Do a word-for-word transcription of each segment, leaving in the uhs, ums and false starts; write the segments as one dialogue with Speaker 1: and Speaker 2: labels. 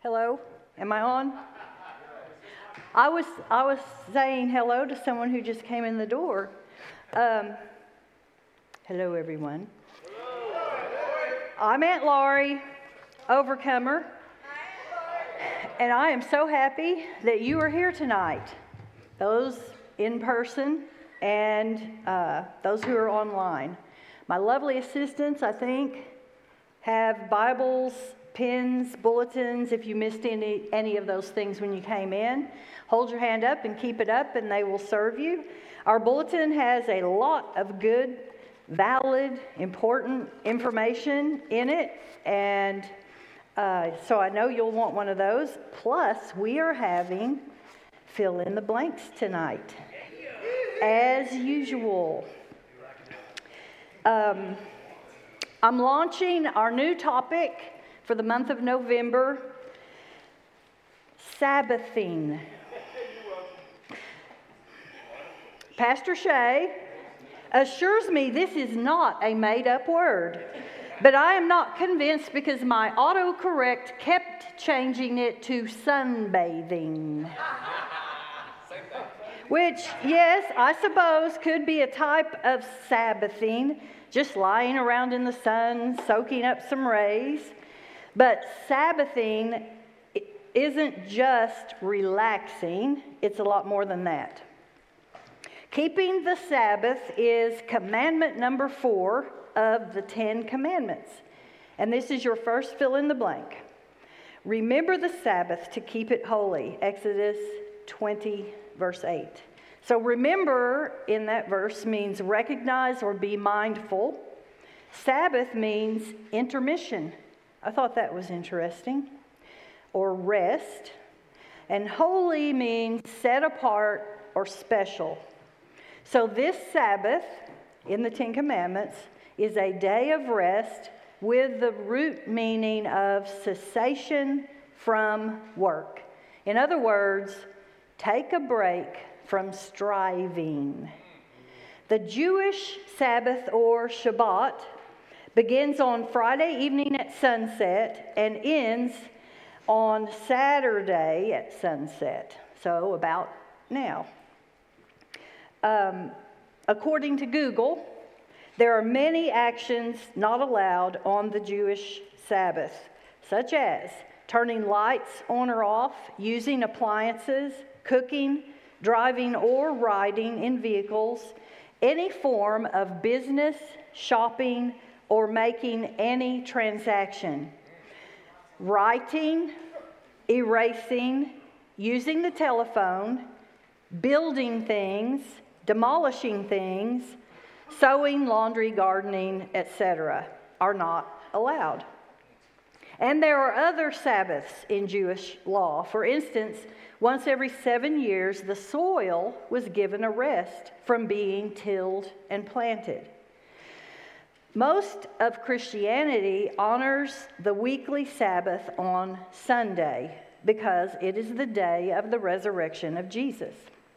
Speaker 1: Hello? Am I on? I was I was saying hello to someone who just came in the door. Um, hello, everyone. I'm Aunt Laurie, Overcomer, and I am so happy that you are here tonight. Those in person and uh, those who are online. My lovely assistants, I think, have Bibles, pens, bulletins. If you missed any, any of those things when you came in, hold your hand up and keep it up and they will serve you. Our bulletin has a lot of good, valid, important information in it, and uh, so I know you'll want one of those. Plus, we are having fill in the blanks tonight, as usual. Um, I'm launching our new topic for the month of November, Sabbathing. Pastor Shay assures me this is not a made-up word, but I am not convinced because my autocorrect kept changing it to sunbathing. Which, yes, I suppose could be a type of Sabbathing, just lying around in the sun, soaking up some rays. But Sabbathing isn't just relaxing, it's a lot more than that. Keeping the Sabbath is commandment number four of the Ten Commandments. And this is your first fill in the blank. Remember the Sabbath to keep it holy, Exodus twenty, verse eight. So remember in that verse means recognize or be mindful. Sabbath means intermission. I thought that was interesting. Or rest. And holy means set apart or special. So this Sabbath in the Ten Commandments is a day of rest with the root meaning of cessation from work. In other words, take a break from striving. The Jewish Sabbath or Shabbat begins on Friday evening at sunset and ends on Saturday at sunset. So about now. Um, according to Google, there are many actions not allowed on the Jewish Sabbath, such as turning lights on or off, using appliances, cooking, driving or riding in vehicles, any form of business, shopping, or making any transaction, writing, erasing, using the telephone, building things, demolishing things, sewing, laundry, gardening, et cetera are not allowed. And there are other Sabbaths in Jewish law. For instance, once every seven years, the soil was given a rest from being tilled and planted. Most of Christianity honors the weekly Sabbath on Sunday because it is the day of the resurrection of Jesus.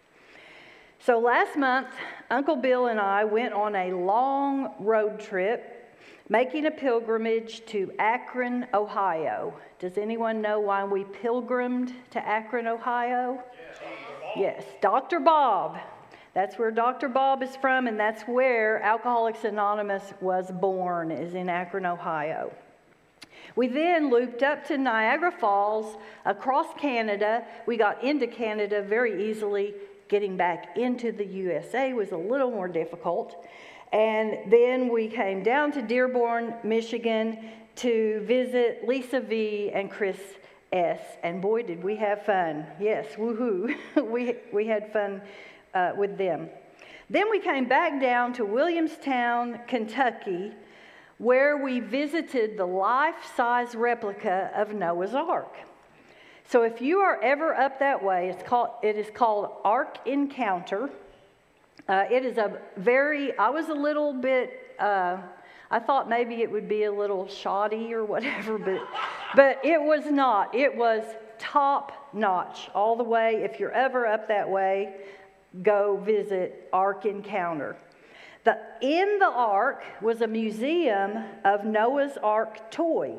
Speaker 1: So last month, Uncle Bill and I went on a long road trip, making a pilgrimage to Akron, Ohio. Does anyone know why we pilgrimed to Akron, Ohio? Yes, Doctor Bob. That's where Doctor Bob is from, and that's where Alcoholics Anonymous was born, is in Akron, Ohio. We then looped up to Niagara Falls, across Canada. We got into Canada very easily. Getting back into the U S A was a little more difficult. And then we came down to Dearborn, Michigan to visit Lisa V and Chris S. And boy, did we have fun. Yes, woohoo. we, we had fun uh, with them. Then we came back down to Williamstown, Kentucky, where we visited the life-size replica of Noah's Ark. So if you are ever up that way, it's called, it is called Ark Encounter. Uh, it is a very, I was a little bit, uh, I thought maybe it would be a little shoddy or whatever, but, but it was not. It was top notch all the way. If you're ever up that way, go visit Ark Encounter. The, in the Ark was a museum of Noah's Ark toys.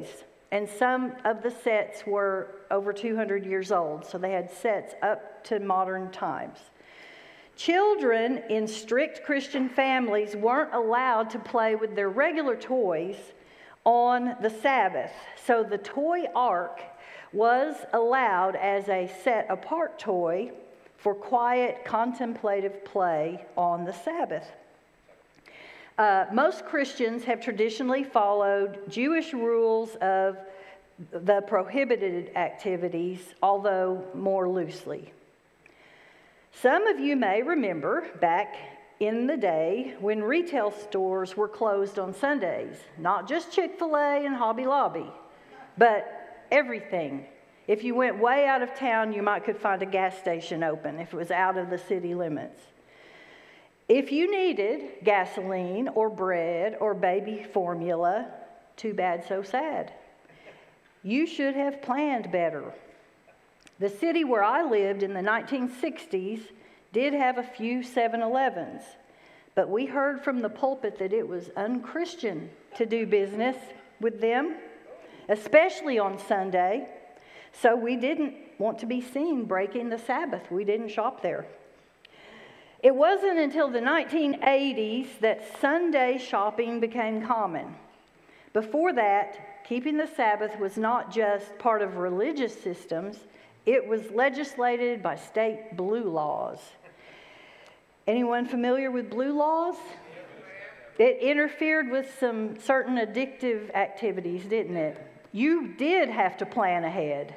Speaker 1: and some of the sets were over two hundred years old, so they had sets up to modern times. Children in strict Christian families weren't allowed to play with their regular toys on the Sabbath, so the toy ark was allowed as a set-apart toy for quiet, contemplative play on the Sabbath. Uh, most Christians have traditionally followed Jewish rules of the prohibited activities, although more loosely. Some of you may remember back in the day when retail stores were closed on Sundays, not just Chick-fil-A and Hobby Lobby, but everything. If you went way out of town, you might could find a gas station open if it was out of the city limits. If you needed gasoline or bread or baby formula, too bad, so sad. You should have planned better. The city where I lived in the nineteen sixties did have a few seven elevens, but we heard from the pulpit that it was unchristian to do business with them, especially on Sunday. So we didn't want to be seen breaking the Sabbath. We didn't shop there. It wasn't until the nineteen eighties that Sunday shopping became common. Before that, keeping the Sabbath was not just part of religious systems, it was legislated by state blue laws. Anyone familiar with blue laws? It interfered with some certain addictive activities, didn't it? You did have to plan ahead.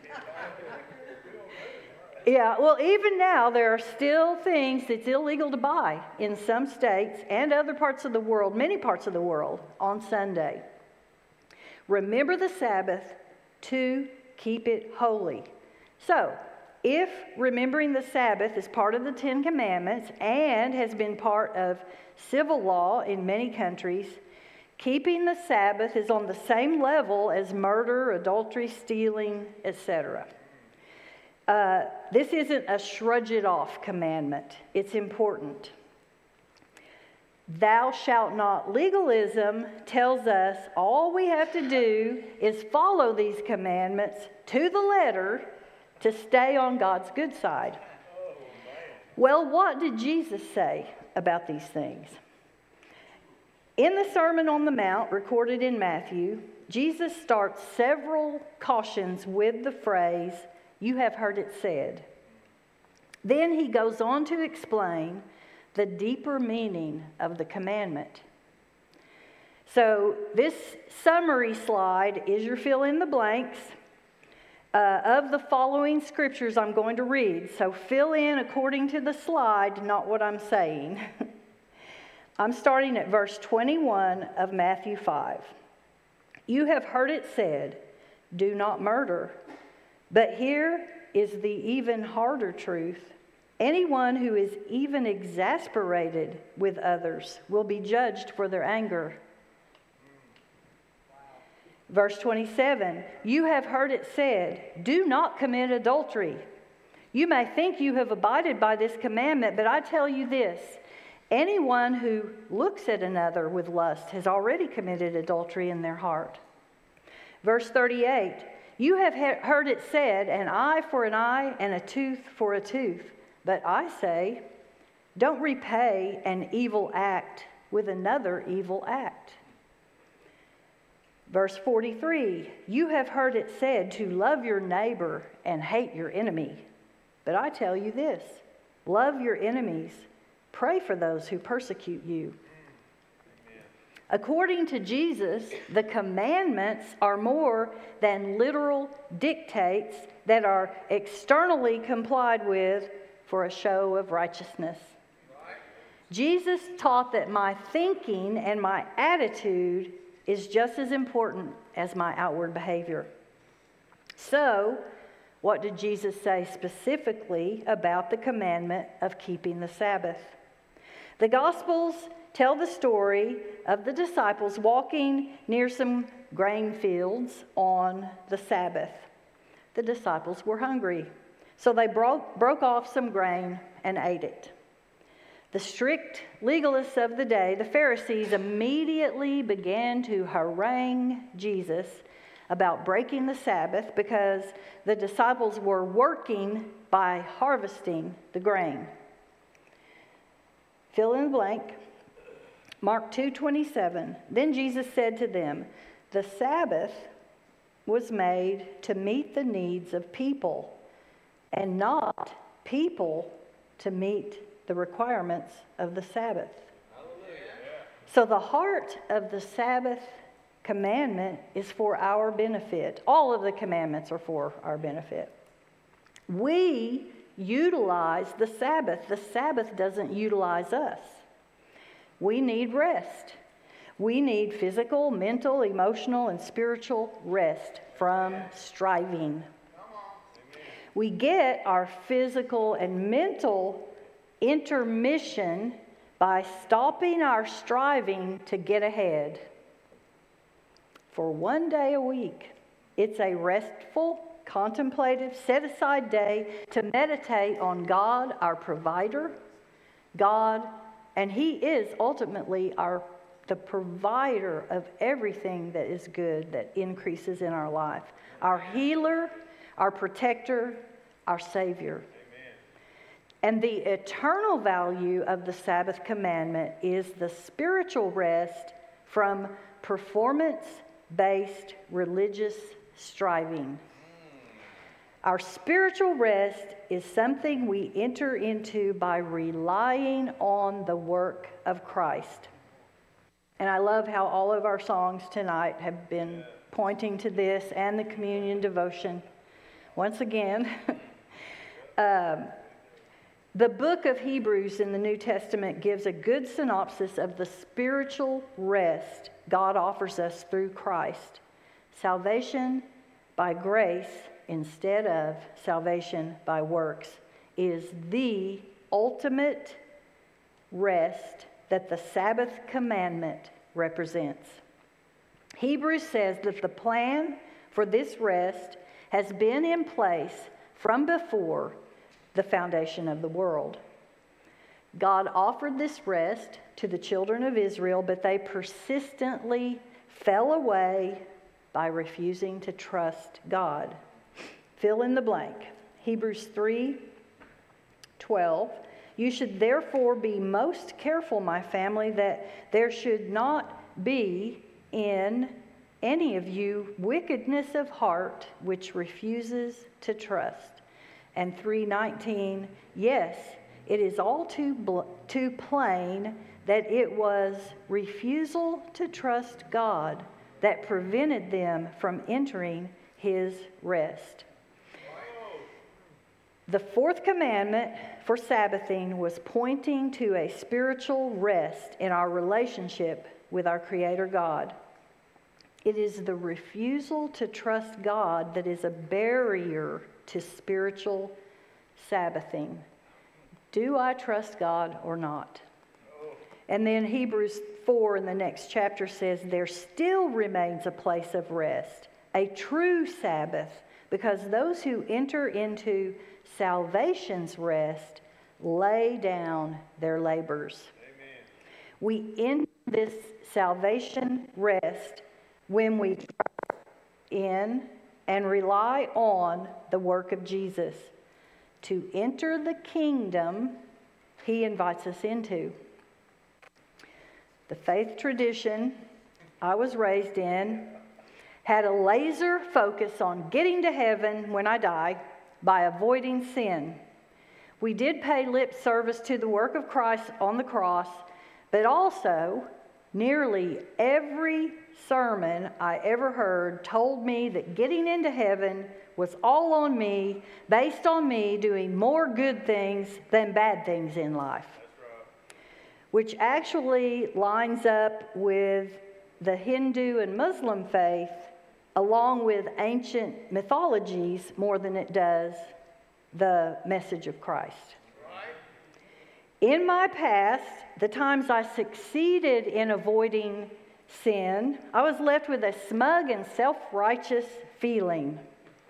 Speaker 1: Yeah, well, even now, there are still things that's illegal to buy in some states and other parts of the world, many parts of the world, on Sunday. Remember the Sabbath to keep it holy. So, if remembering the Sabbath is part of the Ten Commandments and has been part of civil law in many countries, keeping the Sabbath is on the same level as murder, adultery, stealing, et cetera. Uh, this isn't a shrug-it-off commandment. It's important. Thou shalt not legalism tells us all we have to do is follow these commandments to the letter to stay on God's good side. Well, what did Jesus say about these things? In the Sermon on the Mount, recorded in Matthew, Jesus starts several cautions with the phrase, "You have heard it said." Then he goes on to explain the deeper meaning of the commandment. So this summary slide is your fill in the blanks uh, of the following scriptures I'm going to read. So fill in according to the slide, not what I'm saying. I'm starting at verse twenty-one of Matthew five. You have heard it said, "Do not murder." But here is the even harder truth. Anyone who is even exasperated with others will be judged for their anger. Verse twenty-seven, you have heard it said, "Do not commit adultery." You may think you have abided by this commandment, but I tell you this, anyone who looks at another with lust has already committed adultery in their heart. Verse thirty-eight, you have heard it said, "An eye for an eye and a tooth for a tooth." But I say, don't repay an evil act with another evil act. Verse forty-three, you have heard it said to love your neighbor and hate your enemy. But I tell you this, love your enemies, pray for those who persecute you. According to Jesus, the commandments are more than literal dictates that are externally complied with for a show of righteousness. Jesus taught that my thinking and my attitude is just as important as my outward behavior. So, what did Jesus say specifically about the commandment of keeping the Sabbath? The Gospels tell the story of the disciples walking near some grain fields on the Sabbath. The disciples were hungry, so they broke, broke off some grain and ate it. The strict legalists of the day, the Pharisees, immediately began to harangue Jesus about breaking the Sabbath because the disciples were working by harvesting the grain. Fill in the blank. Mark two twenty-seven. Then Jesus said to them, "The Sabbath was made to meet the needs of people, and not people to meet the requirements of the Sabbath." Hallelujah. So the heart of the Sabbath commandment is for our benefit. All of the commandments are for our benefit. We utilize the Sabbath. The Sabbath doesn't utilize us. We need rest. We need physical, mental, emotional, and spiritual rest from striving. We get our physical and mental intermission by stopping our striving to get ahead. For one day a week, it's a restful, contemplative, set-aside day to meditate on God, our provider, God, and He is ultimately our the provider of everything that is good, that increases in our life. Our healer, our protector, our Savior. Amen. And the eternal value of the Sabbath commandment is the spiritual rest from performance-based religious striving. Our spiritual rest is something we enter into by relying on the work of Christ. And I love how all of our songs tonight have been pointing to this and the communion devotion. Once again, um, the book of Hebrews in the New Testament gives a good synopsis of the spiritual rest God offers us through Christ. Salvation by grace instead of salvation by works is the ultimate rest that the Sabbath commandment represents. Hebrews says that the plan for this rest has been in place from before the foundation of the world. God offered this rest to the children of Israel, but they persistently fell away by refusing to trust God. Fill in the blank. Hebrews three twelve. You should therefore be most careful, my family, that there should not be in any of you wickedness of heart which refuses to trust. And three nineteen, yes, it is all too bl- too plain that it was refusal to trust God that prevented them from entering His rest. The fourth commandment for Sabbathing was pointing to a spiritual rest in our relationship with our Creator God. It is the refusal to trust God that is a barrier to spiritual Sabbathing. Do I trust God or not? And then Hebrews four in the next chapter says there still remains a place of rest, a true Sabbath, because those who enter into salvation's rest lay down their labors. Amen. We end this salvation rest when we trust in and rely on the work of Jesus to enter the kingdom He invites us into. The faith tradition I was raised in had a laser focus on getting to heaven when I die by avoiding sin. We did pay lip service to the work of Christ on the cross, but also nearly every sermon I ever heard told me that getting into heaven was all on me, based on me doing more good things than bad things in life. That's right. Which actually lines up with the Hindu and Muslim faith, along with ancient mythologies, more than it does the message of Christ. Right. In my past, the times I succeeded in avoiding sin, I was left with a smug and self-righteous feeling.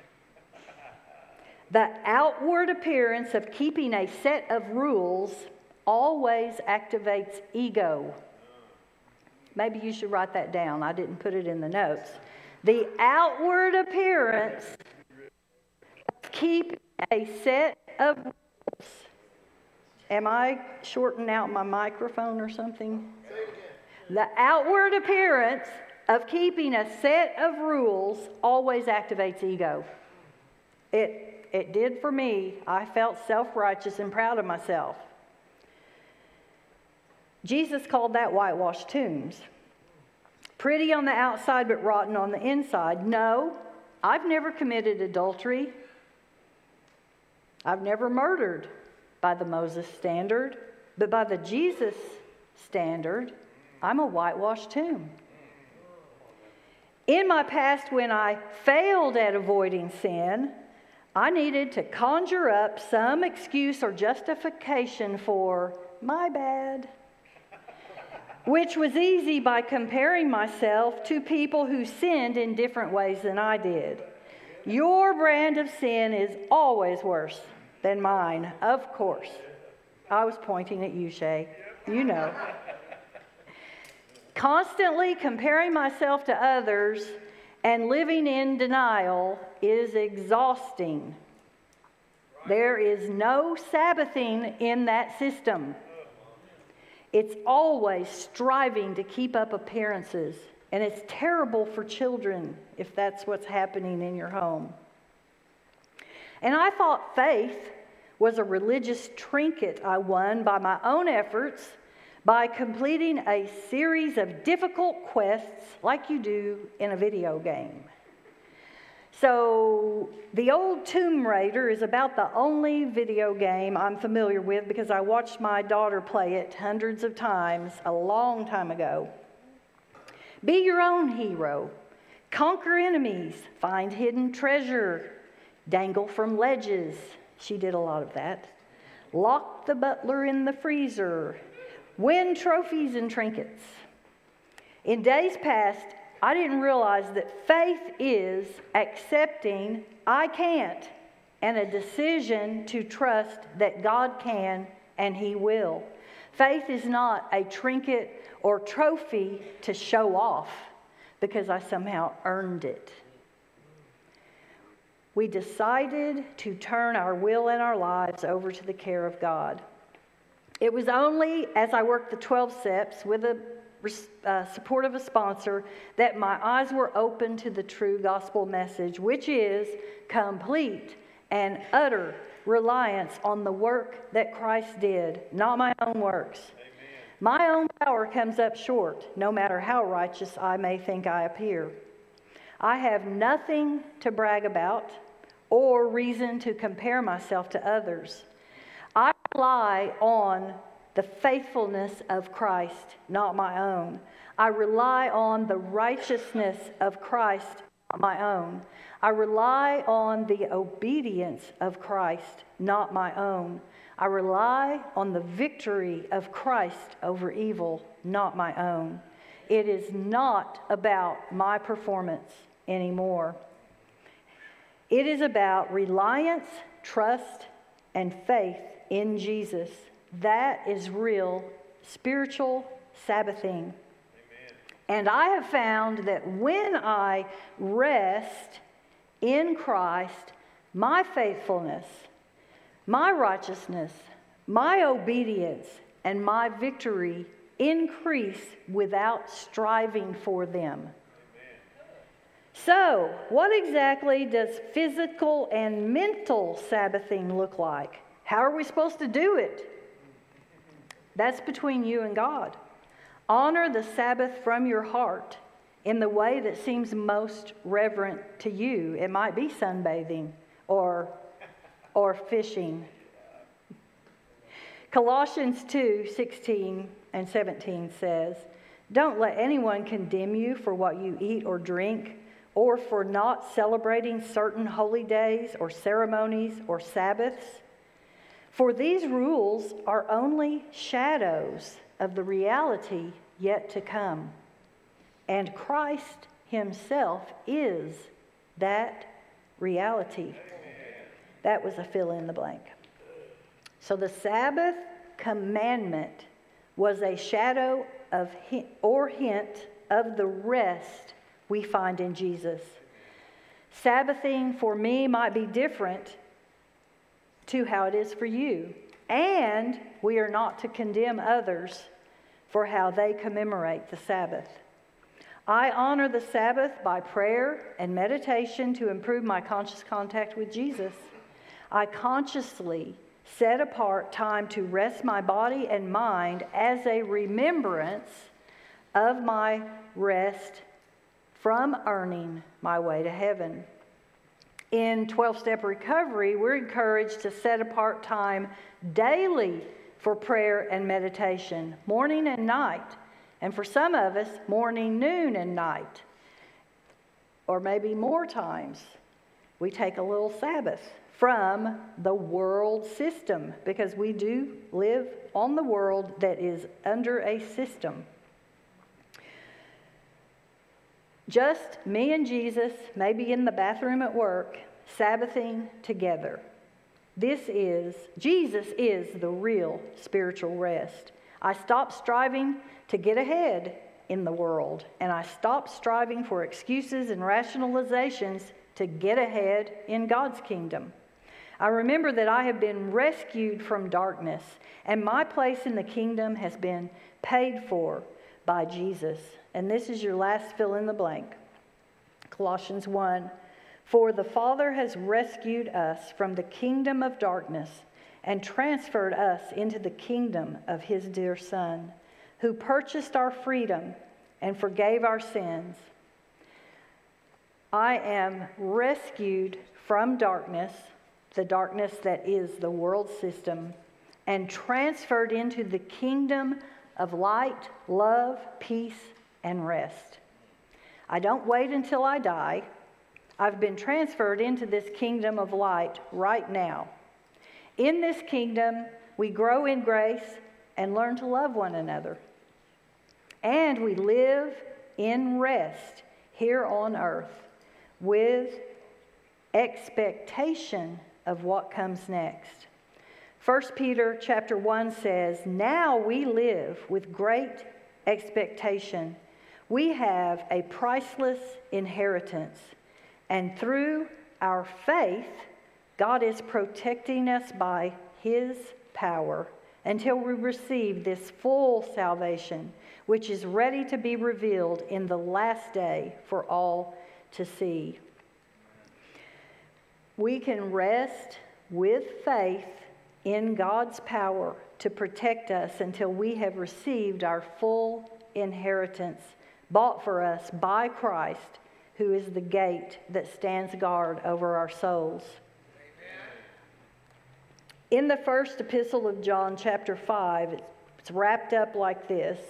Speaker 1: The outward appearance of keeping a set of rules always activates ego. Maybe you should write that down. I didn't put it in the notes. The outward appearance of keeping a set of rules. Am I shortening out my microphone or something? The outward appearance of keeping a set of rules always activates ego. It, it did for me. I felt self-righteous and proud of myself. Jesus called that whitewashed tombs. Pretty on the outside, but rotten on the inside. No, I've never committed adultery. I've never murdered by the Moses standard, but by the Jesus standard, I'm a whitewashed tomb. In my past, when I failed at avoiding sin, I needed to conjure up some excuse or justification for my bad, which was easy by comparing myself to people who sinned in different ways than I did. Your brand of sin is always worse than mine, of course. I was pointing at you, Shay. You know. Constantly comparing myself to others and living in denial is exhausting. There is no Sabbathing in that system. It's always striving to keep up appearances, and it's terrible for children if that's what's happening in your home. And I thought faith was a religious trinket I won by my own efforts, by completing a series of difficult quests like you do in a video game. So the old Tomb Raider is about the only video game I'm familiar with because I watched my daughter play it hundreds of times a long time ago. Be your own hero. Conquer enemies. Find hidden treasure. Dangle from ledges. She did a lot of that. Lock the butler in the freezer. Win trophies and trinkets. In days past, I didn't realize that faith is accepting I can't and a decision to trust that God can and He will. Faith is not a trinket or trophy to show off because I somehow earned it. We decided to turn our will and our lives over to the care of God. It was only as I worked the twelve steps with the uh, support of a sponsor that my eyes were open to the true gospel message, which is complete and utter reliance on the work that Christ did, not my own works. Amen. My own power comes up short, no matter how righteous I may think I appear. I have nothing to brag about or reason to compare myself to others. I rely on the faithfulness of Christ, not my own. I rely on the righteousness of Christ, not my own. I rely on the obedience of Christ, not my own. I rely on the victory of Christ over evil, not my own. It is not about my performance anymore. It is about reliance, trust, and faith in Jesus. That is real spiritual Sabbathing. Amen. And I have found that when I rest in Christ, my faithfulness, my righteousness, my obedience, and my victory increase without striving for them. Amen. So, what exactly does physical and mental Sabbathing look like? How are we supposed to do it? That's between you and God. Honor the Sabbath from your heart in the way that seems most reverent to you. It might be sunbathing or, or fishing. Colossians two sixteen and seventeen says, "Don't let anyone condemn you for what you eat or drink, or for not celebrating certain holy days or ceremonies or Sabbaths. For these rules are only shadows of the reality yet to come. And Christ Himself is that reality." That was a fill in the blank. So the Sabbath commandment was a shadow of or hint of the rest we find in Jesus. Sabbathing for me might be different to how it is for you. And we are not to condemn others for how they commemorate the Sabbath. I honor the Sabbath by prayer and meditation to improve my conscious contact with Jesus. I consciously set apart time to rest my body and mind as a remembrance of my rest from earning my way to heaven. In twelve-step recovery, we're encouraged to set apart time daily for prayer and meditation, morning and night. And for some of us, morning, noon, and night. Or maybe more times, we take a little Sabbath from the world system, because we do live on the world that is under a system. Just me and Jesus, maybe in the bathroom at work, Sabbathing together. This is, Jesus is the real spiritual rest. I stopped striving to get ahead in the world, and I stopped striving for excuses and rationalizations to get ahead in God's kingdom. I remember that I have been rescued from darkness, and my place in the kingdom has been paid for by Jesus. And this is your last fill in the blank. Colossians one. For the Father has rescued us from the kingdom of darkness and transferred us into the kingdom of his dear Son, who purchased our freedom and forgave our sins. I am rescued from darkness, the darkness that is the world system, and transferred into the kingdom of light, love, peace, and rest. I don't wait until I die. I've been transferred into this kingdom of light right now. In this kingdom, we grow in grace and learn to love one another. And we live in rest here on earth with expectation of what comes next. First Peter chapter one says, now we live with great expectation. We have a priceless inheritance. And through our faith, God is protecting us by his power until we receive this full salvation, which is ready to be revealed in the last day for all to see. We can rest with faith in God's power to protect us until we have received our full inheritance, bought for us by Christ, who is the gate that stands guard over our souls. Amen. In the first epistle of John, chapter five, it's wrapped up like this.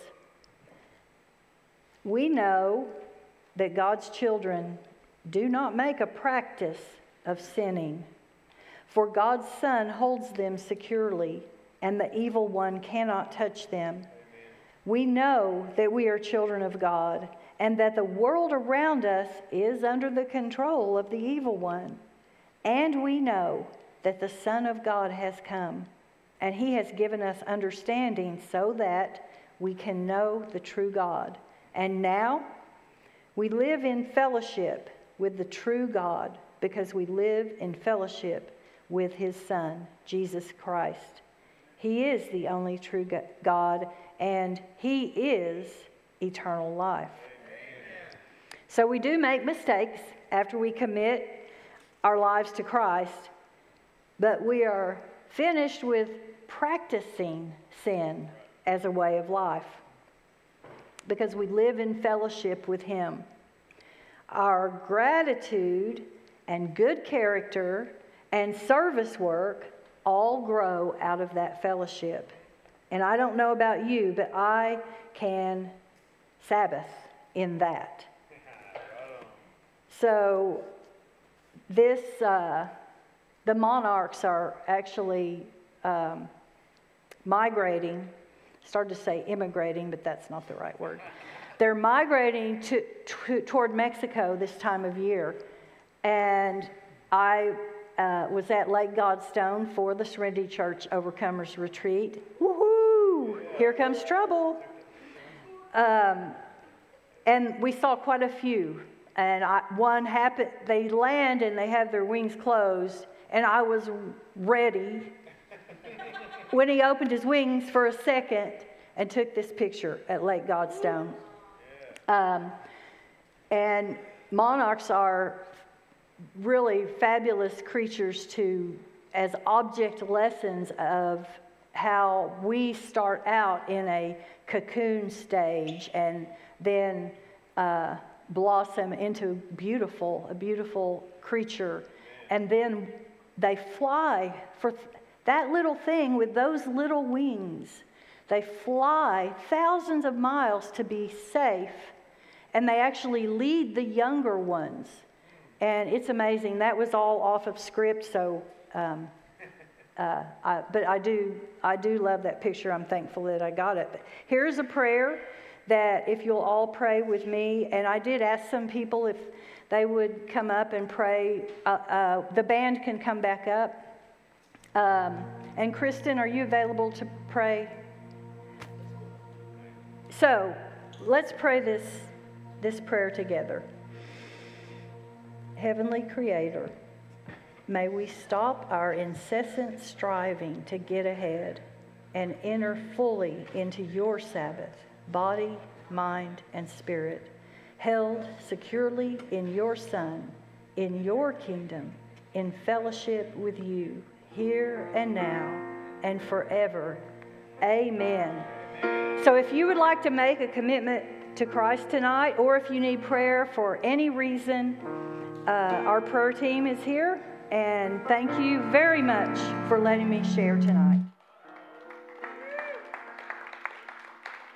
Speaker 1: We know that God's children do not make a practice of sinning, for God's Son holds them securely, and the evil one cannot touch them. Amen. We know that we are children of God, and that the world around us is under the control of the evil one. And we know that the Son of God has come, and he has given us understanding so that we can know the true God. And now we live in fellowship with the true God because we live in fellowship with his Son, Jesus Christ. He is the only true God, and he is eternal life. So we do make mistakes after we commit our lives to Christ, but we are finished with practicing sin as a way of life because we live in fellowship with him. Our gratitude and good character and service work all grow out of that fellowship. And I don't know about you, but I can Sabbath in that. So this, uh, the monarchs are actually um, migrating. Started to say immigrating, but that's not the right word. They're migrating to, to, toward Mexico this time of year. And I uh, was at Lake Godstone for the Serenity Church Overcomers Retreat. Woohoo! Here comes trouble. Um, and we saw quite a few. And I, one happened, they land and they have their wings closed, and I was ready when he opened his wings for a second and took this picture at Lake Godstone. Um, and monarchs are really fabulous creatures to, as object lessons of how we start out in a cocoon stage and then uh, blossom into beautiful, a beautiful creature. And then they fly for th- that little thing with those little wings. They fly thousands of miles to be safe, and they actually lead the younger ones. And it's amazing. That was all off of script, so um, uh, I, but I do I do love that picture. I'm thankful that I got it. But here's a prayer that if you'll all pray with me, and I did ask some people if they would come up and pray. Uh, uh, the band can come back up. Um, and Kristen, are you available to pray? So let's pray this, this prayer together. Heavenly Creator, may we stop our incessant striving to get ahead and enter fully into your Sabbath, body, mind, and spirit, held securely in your Son, in your kingdom, in fellowship with you, here and now and forever. Amen. So if you would like to make a commitment to Christ tonight, or if you need prayer for any reason, uh, our prayer team is here. And thank you very much for letting me share tonight.